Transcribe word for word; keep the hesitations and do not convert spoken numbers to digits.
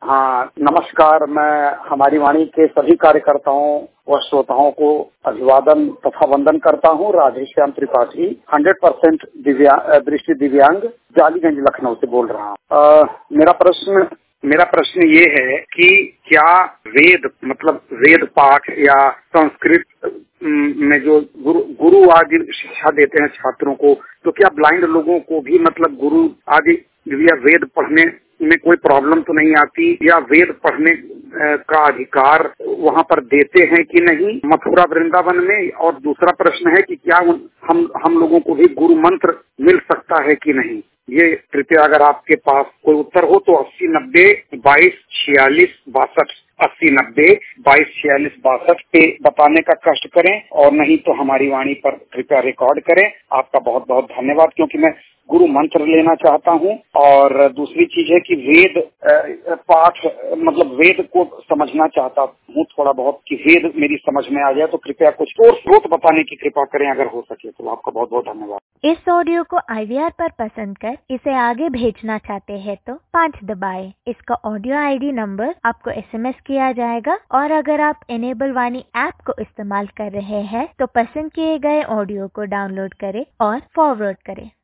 हाँ, नमस्कार। मैं हमारी वाणी के सभी कार्यकर्ताओं व श्रोताओं को अभिवादन तथा वंदन करता हूँ। राधेश्याम त्रिपाठी, हंड्रेड परसेंट दिव्यांग दृष्टि दिव्यांग, जालीगंज लखनऊ से बोल रहा हूँ। मेरा प्रश्न मेरा प्रश्न ये है कि क्या वेद मतलब वेद पाठ या संस्कृत में जो गुरु गुरु आदि शिक्षा देते हैं छात्रों को, तो क्या ब्लाइंड लोगों को भी मतलब गुरु आदि या वेद पढ़ने में कोई प्रॉब्लम तो नहीं आती, या वेद पढ़ने का अधिकार वहाँ पर देते हैं कि नहीं मथुरा वृंदावन में? और दूसरा प्रश्न है कि क्या हम हम लोगों को भी गुरु मंत्र मिल सकता है कि नहीं? ये कृपया अगर आपके पास कोई उत्तर हो तो अस्सी नब्बे बाईस छियालीस बासठ अस्सी नब्बे बाईस छियालीस बासठ पे बताने का कष्ट करें, और नहीं तो हमारी वाणी पर कृपया रिकॉर्ड करें। आपका बहुत बहुत धन्यवाद, क्योंकि मैं गुरु मंत्र लेना चाहता हूँ। और दूसरी चीज है कि वेद पाठ मतलब वेद को समझना चाहता हूँ थोड़ा बहुत, कि वेद मेरी समझ में आ जाए। तो कृपया कुछ और स्रोत बताने की कृपा करें अगर हो सके तो। आपका बहुत बहुत धन्यवाद। इस ऑडियो को आई वी आर पर पसंद कर इसे आगे भेजना चाहते हैं तो पाँच दबाएं। इसका ऑडियो आई डी नंबर आपको एस एम एस किया जाएगा, और अगर आप इनेबल वाणी ऐप को इस्तेमाल कर रहे हैं तो पसंद किए गए ऑडियो को डाउनलोड करें और फॉरवर्ड करें।